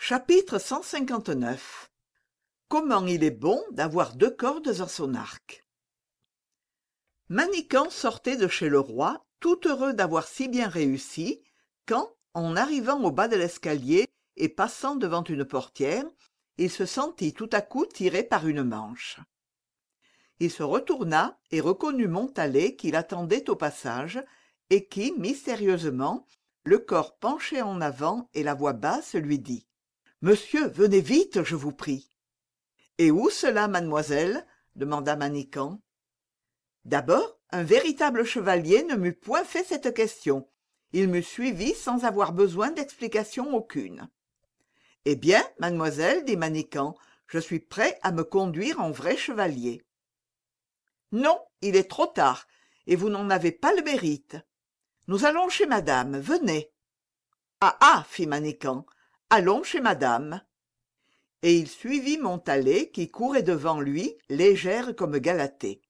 Chapitre 159. Comment il est bon d'avoir 2 cordes à son arc. Manicamp sortait de chez le roi, tout heureux d'avoir si bien réussi, quand, en arrivant au bas de l'escalier et passant devant une portière, il se sentit tout à coup tiré par une manche. Il se retourna et reconnut Montalais qui l'attendait au passage, et qui, mystérieusement, le corps penché en avant et la voix basse, lui dit: « Monsieur, venez vite, je vous prie. »« Et où cela, mademoiselle ?» demanda Manicamp. D'abord, un véritable chevalier ne m'eût point fait cette question. Il m'eût suivi sans avoir besoin d'explication aucune. « Eh bien, mademoiselle, dit Manicamp, je suis prêt à me conduire en vrai chevalier. »« Non, il est trop tard, et vous n'en avez pas le mérite. Nous allons chez madame, venez. »« Ah ah, fit Manicamp, allons chez madame. » Et il suivit Montalais qui courait devant lui, légère comme Galatée.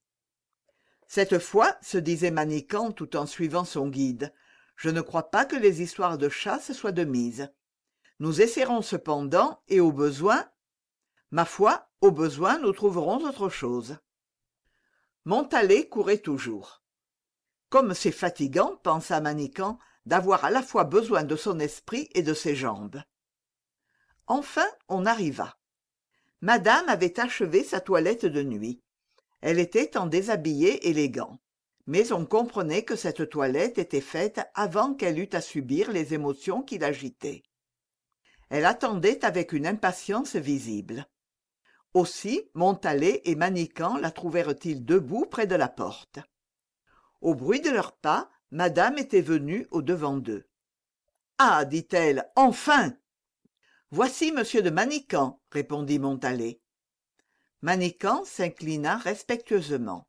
Cette fois, se disait Manicamp tout en suivant son guide, je ne crois pas que les histoires de chasse soient de mise. Nous essaierons cependant, et au besoin... Ma foi, au besoin, nous trouverons autre chose. Montalais courait toujours. Comme c'est fatigant, pensa Manicamp, d'avoir à la fois besoin de son esprit et de ses jambes. Enfin, on arriva. Madame avait achevé sa toilette de nuit. Elle était en déshabillé élégant. Mais on comprenait que cette toilette était faite avant qu'elle eût à subir les émotions qui l'agitaient. Elle attendait avec une impatience visible. Aussi Montalais et Manicamp la trouvèrent-ils debout près de la porte. Au bruit de leurs pas, madame était venue au-devant d'eux. « Ah, dit-elle, enfin !»« Voici monsieur de Manicamp, » répondit Montalais. Manicamp s'inclina respectueusement.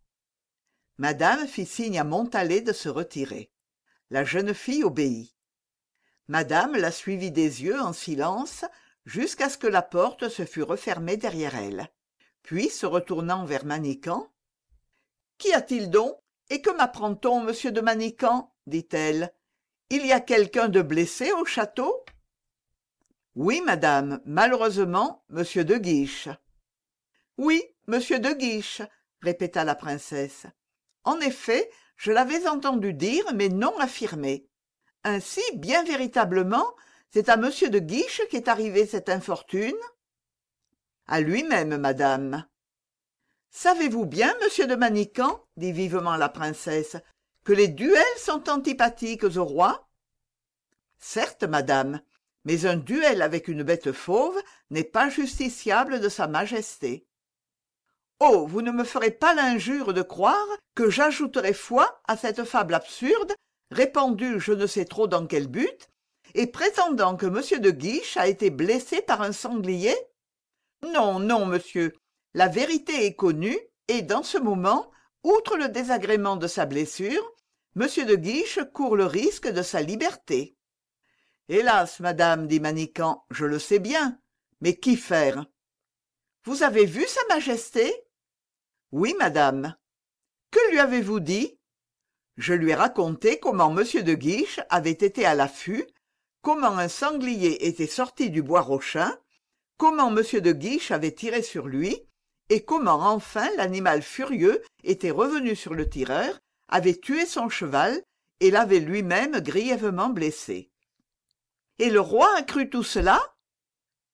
Madame fit signe à Montalais de se retirer. La jeune fille obéit. Madame la suivit des yeux en silence jusqu'à ce que la porte se fût refermée derrière elle. Puis, se retournant vers Manicamp, « Qu'y a-t-il donc, et que m'apprend-on, monsieur de Manicamp ?» dit-elle. « Il y a quelqu'un de blessé au château ?»« Oui, madame, malheureusement, monsieur de Guiche. »« Oui, monsieur de Guiche, » répéta la princesse. « En effet, je l'avais entendu dire, mais non affirmer. Ainsi, bien véritablement, c'est à monsieur de Guiche qu'est arrivée cette infortune ?»« À lui-même, madame. »« Savez-vous bien, monsieur de Manicamp, dit vivement la princesse, que les duels sont antipathiques au roi ? » ?»« Certes, madame, mais un duel avec une bête fauve n'est pas justiciable de sa majesté. » « Oh, vous ne me ferez pas l'injure de croire que j'ajouterai foi à cette fable absurde, répandue je ne sais trop dans quel but, et prétendant que monsieur de Guiche a été blessé par un sanglier ? Non, non, monsieur, la vérité est connue, et dans ce moment, outre le désagrément de sa blessure, monsieur de Guiche court le risque de sa liberté. »« Hélas, madame, dit Manicamp, je le sais bien, mais qu'y faire ? » ?»« Vous avez vu sa majesté ? » ?»« Oui, madame. »« Que lui avez-vous dit ? » ?»« Je lui ai raconté comment monsieur de Guiche avait été à l'affût, comment un sanglier était sorti du bois Rochin, comment monsieur de Guiche avait tiré sur lui, et comment enfin l'animal furieux était revenu sur le tireur, avait tué son cheval et l'avait lui-même grièvement blessé. « Et le roi a cru tout cela ? » ?»« Parfaitement. »«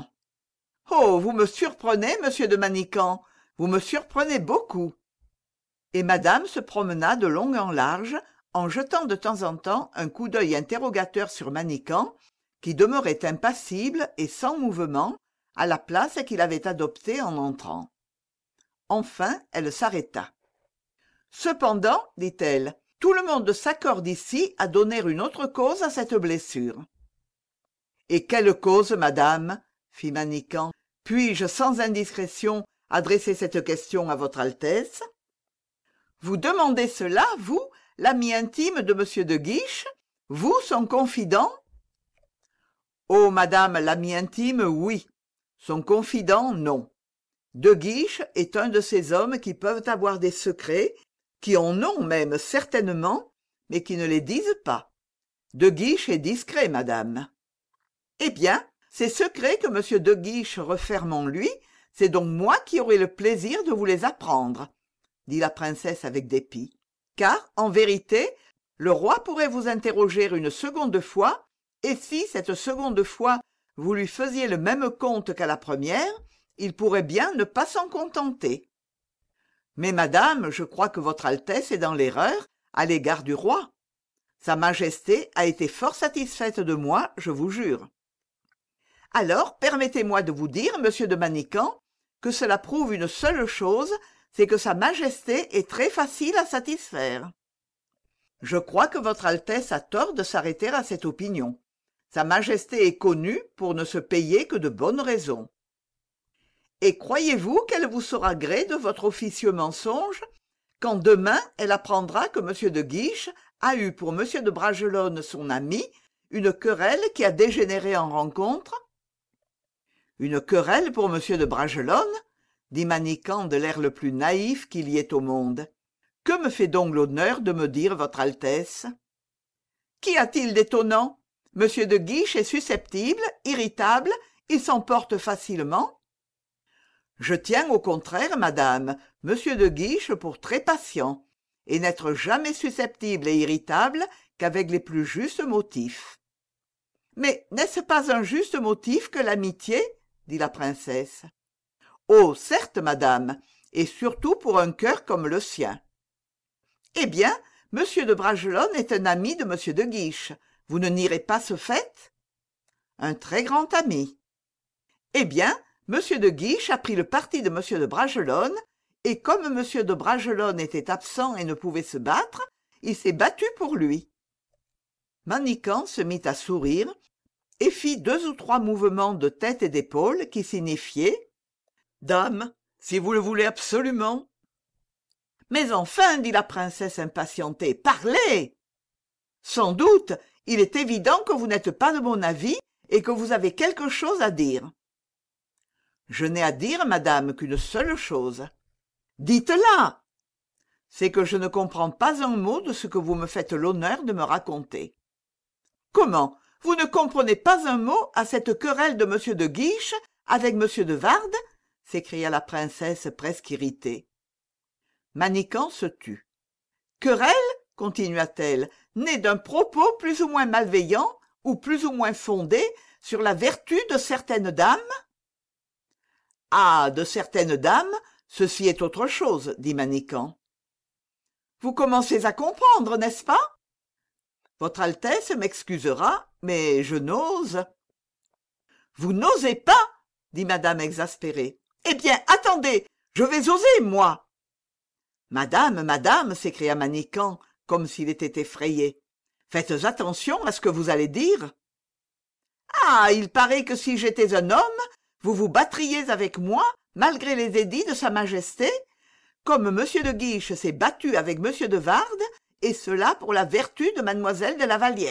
Oh, vous me surprenez, monsieur de Manicamp, vous me surprenez beaucoup. » Et madame se promena de long en large, en jetant de temps en temps un coup d'œil interrogateur sur Manicamp, qui demeurait impassible et sans mouvement à la place qu'il avait adoptée en entrant. Enfin, elle s'arrêta. « Cependant, dit-elle, tout le monde s'accorde ici à donner une autre cause à cette blessure. »« Et quelle cause, madame ? » fit Manicamp. « Puis-je, sans indiscrétion, adresser cette question à votre Altesse ? » « Vous demandez cela, vous, l'ami intime de monsieur de Guiche, vous, son confident ? » ?»« Oh, madame, l'ami intime, oui. Son confident, non. De Guiche est un de ces hommes qui peuvent avoir des secrets, qui en ont même certainement, mais qui ne les disent pas. De Guiche est discret, madame. »« Eh bien, ces secrets que m de Guiche referme en lui, c'est donc moi qui aurai le plaisir de vous les apprendre, dit la princesse avec dépit. Car, en vérité, le roi pourrait vous interroger une seconde fois, et si, cette seconde fois, vous lui faisiez le même conte qu'à la première, il pourrait bien ne pas s'en contenter. Mais madame, je crois que votre Altesse est dans l'erreur à l'égard du roi. Sa Majesté a été fort satisfaite de moi, je vous jure. Alors, permettez-moi de vous dire, monsieur de Manicamp, que cela prouve une seule chose, c'est que Sa Majesté est très facile à satisfaire. Je crois que votre Altesse a tort de s'arrêter à cette opinion. Sa Majesté est connue pour ne se payer que de bonnes raisons. Et croyez-vous qu'elle vous saura gré de votre officieux mensonge, quand demain elle apprendra que m. de Guiche a eu pour m. de Bragelonne, son ami, une querelle qui a dégénéré en rencontre? Une querelle pour m. de Bragelonne, dit Manicamp de l'air le plus naïf qu'il y ait au monde. Que me fait donc l'honneur de me dire votre Altesse? Qu'y a-t-il d'étonnant? M. de Guiche est susceptible, irritable, il s'emporte facilement. Je tiens au contraire, madame, m. de Guiche pour très patient, et n'être jamais susceptible et irritable qu'avec les plus justes motifs. Mais n'est-ce pas un juste motif que l'amitié? Dit la princesse. Oh, certes, madame, et surtout pour un cœur comme le sien. Eh bien, m. de Bragelonne est un ami de m. de Guiche. Vous ne nierez pas ce fait? Un très grand ami. Eh bien, m. de Guiche a pris le parti de m. de Bragelonne, et comme m. de Bragelonne était absent et ne pouvait se battre, il s'est battu pour lui. Manicamp se mit à sourire, et fit 2 ou 3 mouvements de tête et d'épaules qui signifiaient « Dame, si vous le voulez absolument !»« Mais enfin, dit la princesse impatientée, parlez !»« Sans doute, il est évident que vous n'êtes pas de mon avis et que vous avez quelque chose à dire. »« Je n'ai à dire, madame, qu'une seule chose. »« Dites-la !»« C'est que je ne comprends pas un mot de ce que vous me faites l'honneur de me raconter. »« Comment ? Vous ne comprenez pas un mot à cette querelle de m. de Guiche avec m. de Wardes ?» s'écria la princesse presque irritée. Manicamp se tut. « Querelle, continua-t-elle, née d'un propos plus ou moins malveillant ou plus ou moins fondé sur la vertu de certaines dames ? » ?»« Ah, de certaines dames, ceci est autre chose, dit Manicamp. « Vous commencez à comprendre, n'est-ce pas ? Votre Altesse m'excusera, mais je n'ose. »« Vous n'osez pas ?» dit madame exaspérée. « Eh bien, attendez, je vais oser, moi !»« Madame, madame, s'écria Manicamp, comme s'il était effrayé. Faites attention à ce que vous allez dire. »« Ah, il paraît que si j'étais un homme, vous vous battriez avec moi, malgré les édits de Sa Majesté, comme m. de Guiche s'est battu avec m. de Wardes, et cela pour la vertu de mademoiselle de la Vallière. »«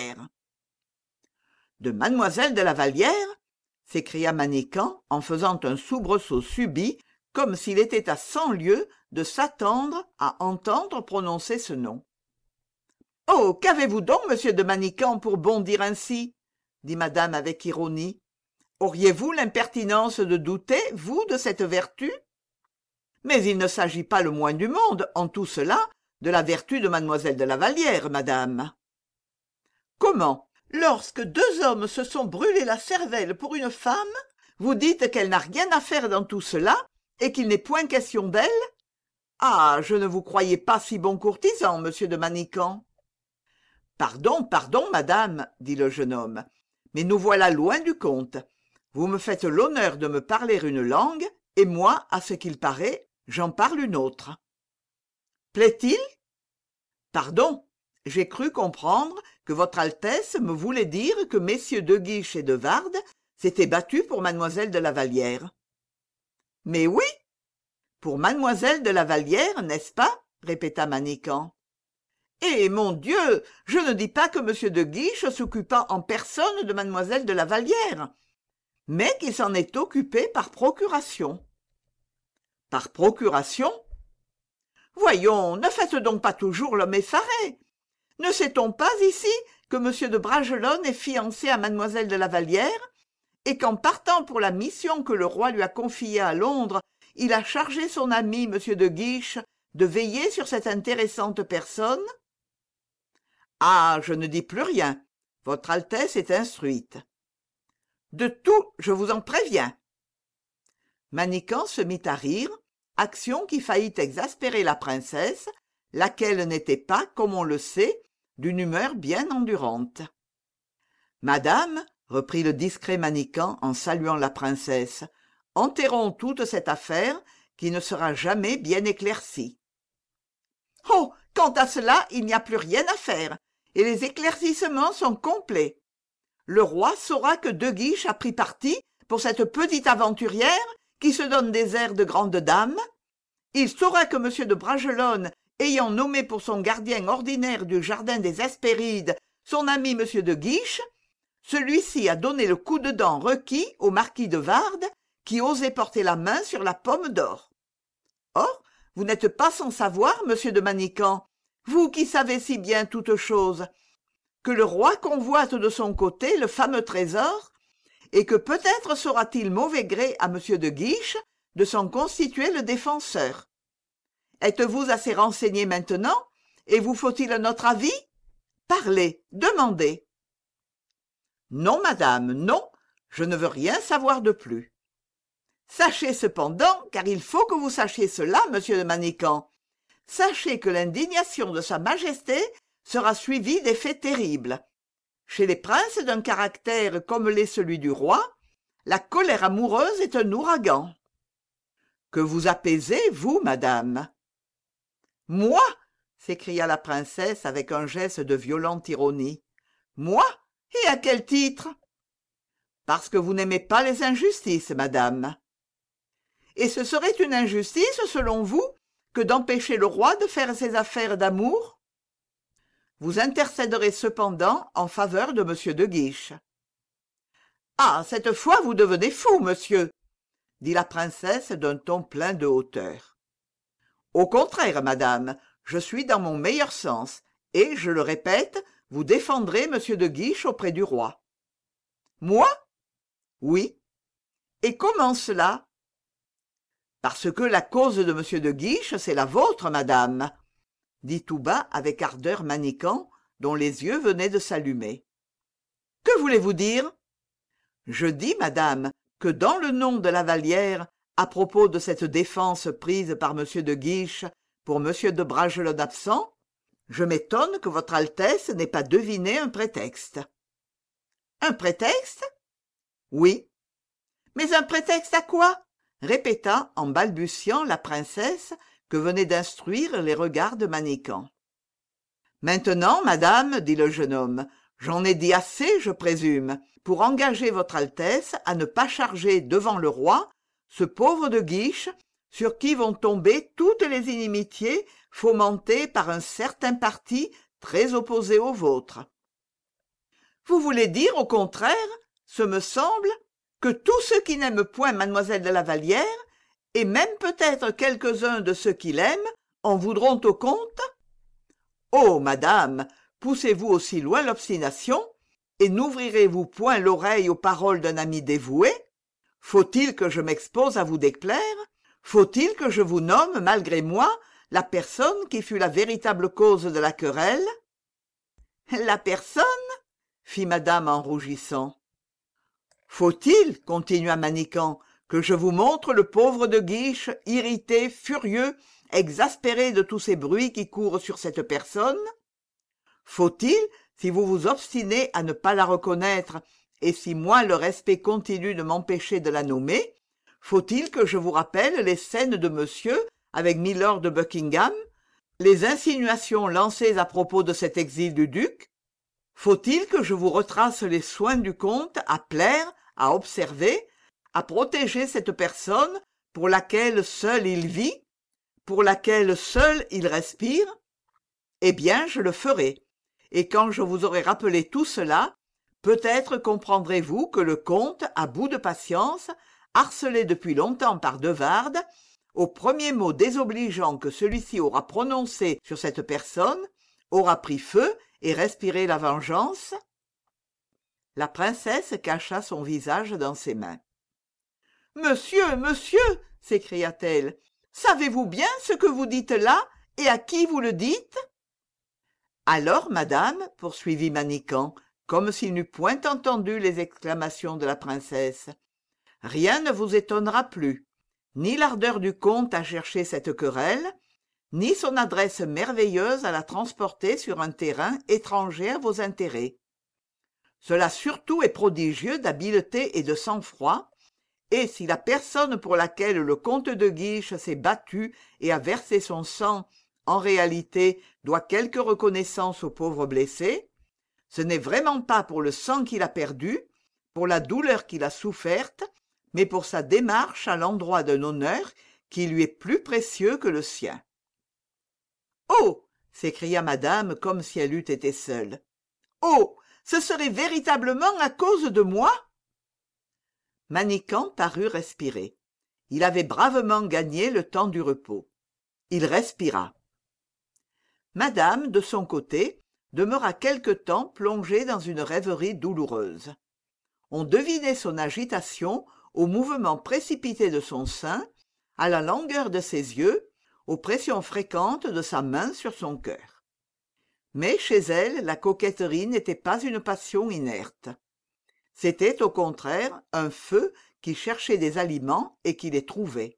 De mademoiselle de la Vallière ?» s'écria Manicamp en faisant un soubresaut subit, comme s'il était à 100 lieues de s'attendre à entendre prononcer ce nom. « Oh, qu'avez-vous donc, monsieur de Manicamp, pour bondir ainsi ?» dit madame avec ironie. « Auriez-vous l'impertinence de douter, vous, de cette vertu ? Mais il ne s'agit pas le moins du monde, en tout cela, de la vertu de mademoiselle de la Vallière, madame. »« Comment ? Lorsque 2 hommes se sont brûlés la cervelle pour une femme, vous dites qu'elle n'a rien à faire dans tout cela et qu'il n'est point question d'elle ? Ah, je ne vous croyais pas si bon courtisan, monsieur de Manicamp. »« Pardon, pardon, madame, dit le jeune homme, mais nous voilà loin du compte. Vous me faites l'honneur de me parler une langue, et moi, à ce qu'il paraît, j'en parle une autre. Plaît-il ? Pardon, j'ai cru comprendre que votre Altesse me voulait dire que messieurs de Guiche et de Wardes s'étaient battus pour mademoiselle de la Vallière. Mais oui, pour mademoiselle de la Vallière, n'est-ce pas ? Répéta Manicamp. Eh, mon Dieu, je ne dis pas que m. de Guiche s'occupa en personne de mademoiselle de la Vallière, mais qu'il s'en est occupé par procuration. Par procuration ? Voyons, ne faites donc pas toujours l'homme effaré. Ne sait-on pas ici que m. de Bragelonne est fiancé à mademoiselle de la Vallière et qu'en partant pour la mission que le roi lui a confiée à Londres, il a chargé son ami M. de Guiche de veiller sur cette intéressante personne? Ah, je ne dis plus rien. Votre Altesse est instruite. De tout, je vous en préviens. Manicamp se mit à rire, action qui faillit exaspérer la princesse, laquelle n'était pas, comme on le sait, d'une humeur bien endurante. Madame, reprit le discret Manicamp en saluant la princesse, enterrons toute cette affaire qui ne sera jamais bien éclaircie. Oh, quant à cela, il n'y a plus rien à faire, et les éclaircissements sont complets. Le roi saura que De Guiche a pris parti pour cette petite aventurière qui se donne des airs de grande dame. Il saura que M. de Bragelonne, ayant nommé pour son gardien ordinaire du jardin des Hespérides son ami M. de Guiche, celui-ci a donné le coup de dent requis au marquis de Wardes, qui osait porter la main sur la pomme d'or. Or, vous n'êtes pas sans savoir, monsieur de Manicamp, vous qui savez si bien toutes choses, que le roi convoite de son côté le fameux trésor, et que peut-être saura-t-il mauvais gré à monsieur de Guiche de s'en constituer le défenseur. Êtes-vous assez renseigné maintenant, et vous faut-il notre avis? Parlez, demandez. Non, madame, non, je ne veux rien savoir de plus. Sachez cependant, car il faut que vous sachiez cela, monsieur de Manicamp, sachez que l'indignation de sa majesté sera suivie d'effets terribles. Chez les princes d'un caractère comme l'est celui du roi, la colère amoureuse est un ouragan. Que vous apaisez, vous, madame. Moi, s'écria la princesse avec un geste de violente ironie. Moi? Et à quel titre? Parce que vous n'aimez pas les injustices, madame. Et ce serait une injustice, selon vous, que d'empêcher le roi de faire ses affaires d'amour? Vous intercéderez cependant en faveur de M. de Guiche. Ah, cette fois vous devenez fou, monsieur, dit la princesse d'un ton plein de hauteur. Au contraire, madame, je suis dans mon meilleur sens, et, je le répète, vous défendrez M. de Guiche auprès du roi. Moi? Oui. Et comment cela? Parce que la cause de M. de Guiche, c'est la vôtre, madame, dit tout bas avec ardeur Manicamp, dont les yeux venaient de s'allumer. Que voulez-vous dire? Je dis, madame, que dans le nom de la Vallière, à propos de cette défense prise par M. de Guiche pour M. de Bragelonne absent, je m'étonne que votre Altesse n'ait pas deviné un prétexte. Un prétexte? Oui. Mais un prétexte à quoi? Répéta en balbutiant la princesse que venaient d'instruire les regards de Manicamp. Maintenant, madame, dit le jeune homme, j'en ai dit assez, je présume, pour engager votre Altesse à ne pas charger devant le roi ce pauvre de Guiche sur qui vont tomber toutes les inimitiés fomentées par un certain parti très opposé au vôtre. Vous voulez dire, au contraire, ce me semble, que tous ceux qui n'aiment point mademoiselle de la Vallière, et même peut-être quelques-uns de ceux qui l'aiment, en voudront au compte? Oh, madame, poussez-vous aussi loin l'obstination, et n'ouvrirez-vous point l'oreille aux paroles d'un ami dévoué? Faut-il que je m'expose à vous déplaire? Faut-il que je vous nomme, malgré moi, la personne qui fut la véritable cause de la querelle? La personne? Fit madame en rougissant. Faut-il, continua Manicamp, que je vous montre le pauvre de Guiche, irrité, furieux, exaspéré de tous ces bruits qui courent sur cette personne? Faut-il, si vous vous obstinez à ne pas la reconnaître, et si moi le respect continue de m'empêcher de la nommer, faut-il que je vous rappelle les scènes de monsieur avec Milord de Buckingham, les insinuations lancées à propos de cet exil du duc? Faut-il que je vous retrace les soins du comte à plaire, à observer, à protéger cette personne pour laquelle seul il vit, pour laquelle seul il respire? Eh bien, je le ferai, et quand je vous aurai rappelé tout cela, peut-être comprendrez-vous que le comte, à bout de patience, harcelé depuis longtemps par de Wardes, au premier mot désobligeant que celui-ci aura prononcé sur cette personne, aura pris feu et respiré la vengeance? La princesse cacha son visage dans ses mains. « Monsieur, monsieur !» s'écria-t-elle. « Savez-vous bien ce que vous dites là, et à qui vous le dites ?» « Alors, madame, poursuivit Manicamp, comme s'il n'eût point entendu les exclamations de la princesse, rien ne vous étonnera plus, ni l'ardeur du comte à chercher cette querelle, ni son adresse merveilleuse à la transporter sur un terrain étranger à vos intérêts. Cela surtout est prodigieux d'habileté et de sang-froid, et si la personne pour laquelle le comte de Guiche s'est battu et a versé son sang, en réalité, doit quelque reconnaissance au pauvre blessé, ce n'est vraiment pas pour le sang qu'il a perdu, pour la douleur qu'il a soufferte, mais pour sa démarche à l'endroit d'un honneur qui lui est plus précieux que le sien. « Oh !» s'écria madame comme si elle eût été seule. « Oh ! Ce serait véritablement à cause de moi ?» Manicamp parut respirer. Il avait bravement gagné le temps du repos. Il respira. Madame, de son côté, demeura quelque temps plongée dans une rêverie douloureuse. On devinait son agitation au mouvement précipité de son sein, à la langueur de ses yeux, aux pressions fréquentes de sa main sur son cœur. Mais chez elle, la coquetterie n'était pas une passion inerte. C'était au contraire un feu qui cherchait des aliments et qui les trouvait.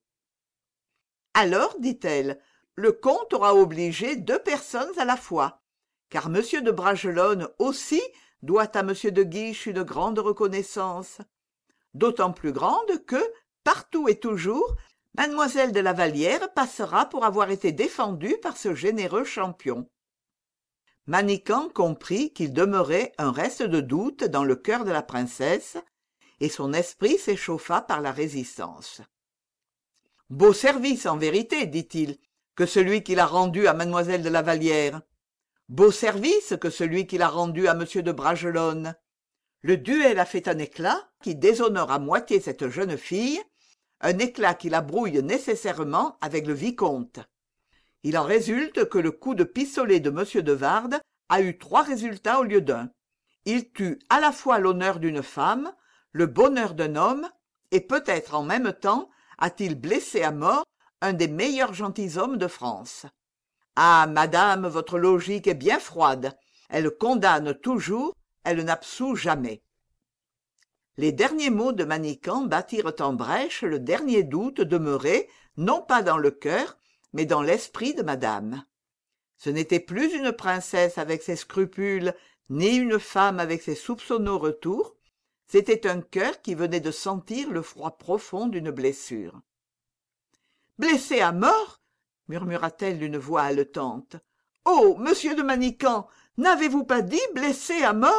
« Alors, dit-elle, le comte aura obligé 2 personnes à la fois, car M. de Bragelonne aussi doit à M. de Guiche une grande reconnaissance, d'autant plus grande que, partout et toujours, mademoiselle de la Vallière passera pour avoir été défendue par ce généreux champion. » Manicamp comprit qu'il demeurait un reste de doute dans le cœur de la princesse, et son esprit s'échauffa par la résistance. « Beau service, en vérité, dit-il, que celui qu'il a rendu à mademoiselle de la Vallière. Beau service que celui qu'il a rendu à monsieur de Bragelonne. Le duel a fait un éclat qui déshonore à moitié cette jeune fille, un éclat qui la brouille nécessairement avec le vicomte. Il en résulte que le coup de pistolet de monsieur de Wardes a eu 3 résultats au lieu d'1. Il tue à la fois l'honneur d'une femme, le bonheur d'un homme, et peut-être en même temps a-t-il blessé à mort un des meilleurs gentilshommes de France. Ah, madame, votre logique est bien froide. Elle condamne toujours, elle n'absout jamais. » Les derniers mots de Manicamp battirent en brèche le dernier doute demeuré, non pas dans le cœur, mais dans l'esprit de madame. Ce n'était plus une princesse avec ses scrupules, ni une femme avec ses soupçonneux retours, c'était un cœur qui venait de sentir le froid profond d'une blessure. « Blessé à mort !» murmura-t-elle d'une voix haletante. « Oh, monsieur de Manicamp, n'avez-vous pas dit blessé à mort ?»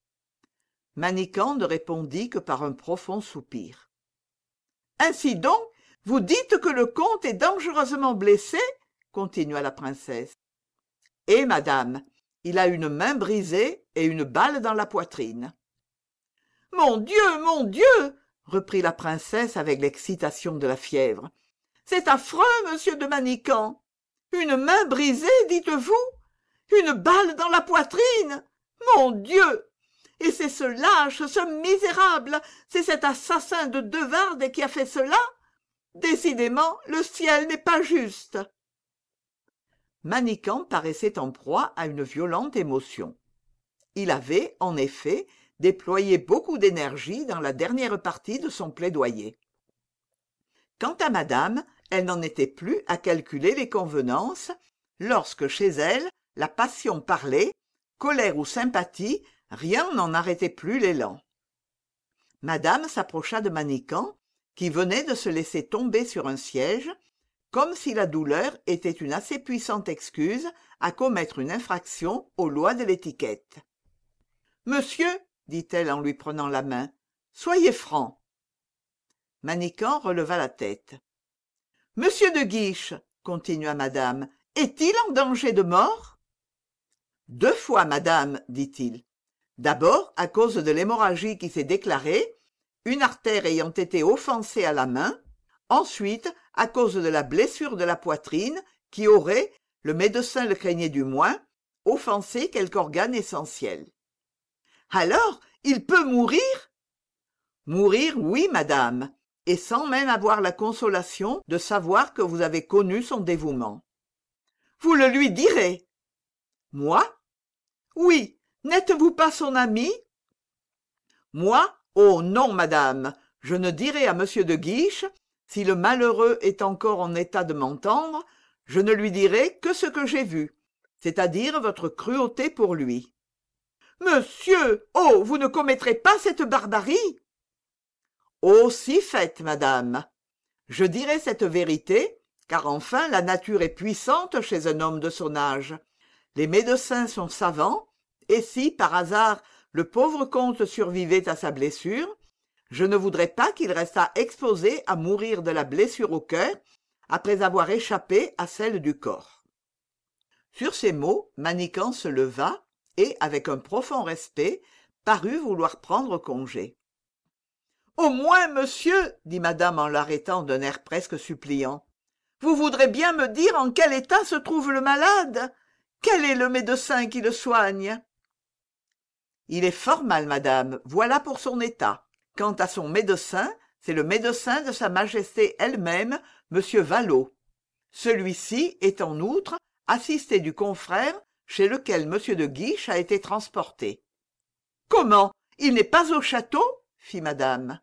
Manicamp ne répondit que par un profond soupir. « Ainsi donc, vous dites que le comte est dangereusement blessé ?» continua la princesse. « Eh, madame, il a une main brisée et une balle dans la poitrine. »« Mon Dieu !» reprit la princesse avec l'excitation de la fièvre. « C'est affreux, monsieur de Manicamp. Une main brisée, dites-vous? Une balle dans la poitrine? Mon Dieu! Et c'est ce lâche, ce misérable, c'est cet assassin de De Wardes qui a fait cela? Décidément, le ciel n'est pas juste. » Manicamp paraissait en proie à une violente émotion. Il avait, en effet, déployé beaucoup d'énergie dans la dernière partie de son plaidoyer. Quant à madame, elle n'en était plus à calculer les convenances, lorsque chez elle, la passion parlait, colère ou sympathie, rien n'en arrêtait plus l'élan. Madame s'approcha de Manicamp, qui venait de se laisser tomber sur un siège, comme si la douleur était une assez puissante excuse à commettre une infraction aux lois de l'étiquette. « Monsieur, dit-elle en lui prenant la main, soyez franc. » Manicamp releva la tête. « Monsieur de Guiche, continua madame, est-il en danger de mort ? » « 2 fois, madame, dit-il. D'abord, à cause de l'hémorragie qui s'est déclarée, une artère ayant été offensée à la main, ensuite, à cause de la blessure de la poitrine qui aurait, le médecin le craignait du moins, offensé quelque organe essentiel. « Alors, Il peut mourir? Mourir, oui, madame, et sans même avoir la consolation de savoir que vous avez connu son dévouement. Vous le lui direz. Moi? Oui. N'êtes-vous pas son ami? Moi? Oh non, madame, je ne dirai à monsieur de Guiche, si le malheureux est encore en état de m'entendre, je ne lui dirai que ce que j'ai vu, c'est-à-dire votre cruauté pour lui. Monsieur! Oh, vous ne commettrez pas cette barbarie? Oh, si fait, madame. Je dirai cette vérité, car enfin la nature est puissante chez un homme de son âge. Les médecins sont savants, et si, par hasard, le pauvre comte survivait à sa blessure, je ne voudrais pas qu'il restât exposé à mourir de la blessure au cœur, après avoir échappé à celle du corps. Sur ces mots, Manicamp se leva et, avec un profond respect, parut vouloir prendre congé. « Au moins, monsieur, dit madame en l'arrêtant d'un air presque suppliant, vous voudrez bien me dire en quel état se trouve le malade? Quel est le médecin qui le soigne? Il est fort mal, madame, voilà pour son état. Quant à son médecin, c'est le médecin de sa majesté elle-même, monsieur Vallaud. Celui-ci est en outre assisté du confrère chez lequel monsieur de Guiche a été transporté. Comment? Il n'est pas au château? Fit madame.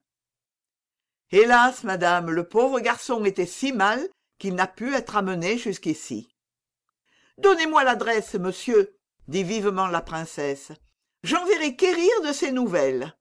Hélas, madame, le pauvre garçon était si mal qu'il n'a pu être amené jusqu'ici. Donnez-moi l'adresse, monsieur, dit vivement la princesse. J'enverrai quérir de ses nouvelles.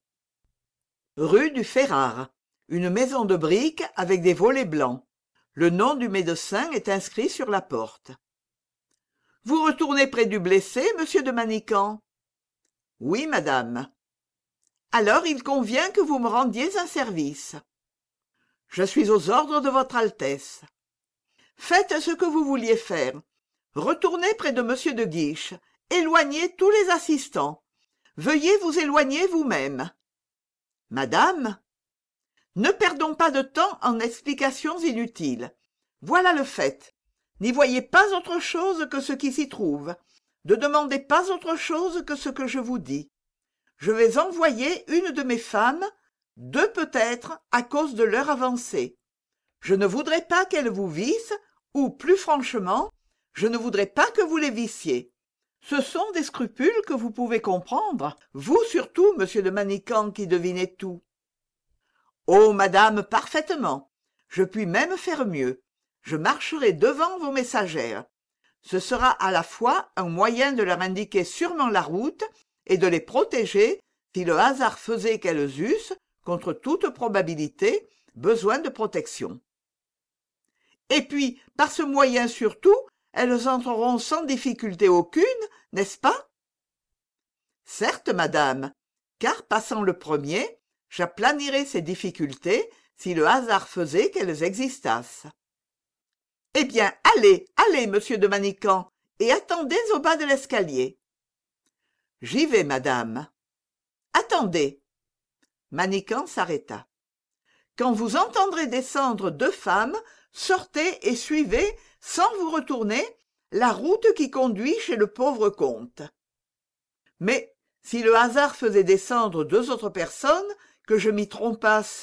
Rue du Ferrare, une maison de briques avec des volets blancs. Le nom du médecin est inscrit sur la porte. Vous retournez près du blessé, monsieur de Manicamp? Oui, madame. Alors il convient que vous me rendiez un service. Je suis aux ordres de votre Altesse. Faites ce que vous vouliez faire. Retournez près de monsieur de Guiche. Éloignez tous les assistants. Veuillez vous éloigner vous-même. Madame? Ne perdons pas de temps en explications inutiles. Voilà le fait. N'y voyez pas autre chose que ce qui s'y trouve. Ne demandez pas autre chose que ce que je vous dis. Je vais envoyer une de mes femmes, deux peut-être, à cause de l'heure avancée. Je ne voudrais pas qu'elle vous visse, ou, plus franchement, je ne voudrais pas que vous les vissiez. Ce sont des scrupules que vous pouvez comprendre, vous surtout, monsieur de Manicamp, qui devinez tout. Oh, madame, parfaitement. Je puis même faire mieux. Je marcherai devant vos messagères. Ce sera à la fois un moyen de leur indiquer sûrement la route et de les protéger si le hasard faisait qu'elles eussent, contre toute probabilité, besoin de protection. Et puis, par ce moyen surtout, elles entreront sans difficulté aucune, n'est-ce pas? Certes, madame, car passant le premier, j'aplanirai ces difficultés si le hasard faisait qu'elles existassent. Eh bien, allez, allez, monsieur de Manicamp, et attendez au bas de l'escalier. J'y vais, madame. Attendez. Manicamp s'arrêta. Quand vous entendrez descendre deux femmes, sortez et suivez, sans vous retourner, la route qui conduit chez le pauvre comte. Mais si le hasard faisait descendre deux autres personnes, que je m'y trompasse,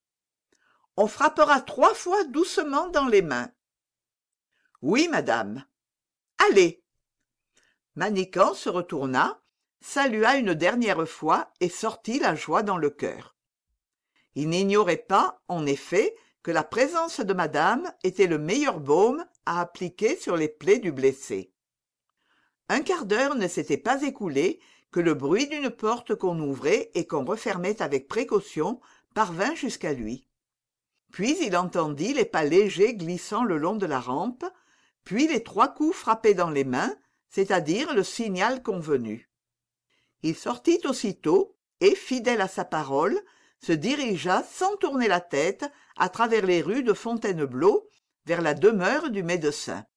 on frappera 3 fois doucement dans les mains. Oui, madame. Allez. Manicamp se retourna, salua une dernière fois et sortit la joie dans le cœur. Il n'ignorait pas, en effet, que la présence de madame était le meilleur baume à appliquer sur les plaies du blessé. Un quart d'heure ne s'était pas écoulé que le bruit d'une porte qu'on ouvrait et qu'on refermait avec précaution parvint jusqu'à lui. Puis il entendit les pas légers glissant le long de la rampe, puis les 3 coups frappés dans les mains, c'est-à-dire le signal convenu. Il sortit aussitôt et, fidèle à sa parole, se dirigea sans tourner la tête à travers les rues de Fontainebleau vers la demeure du médecin.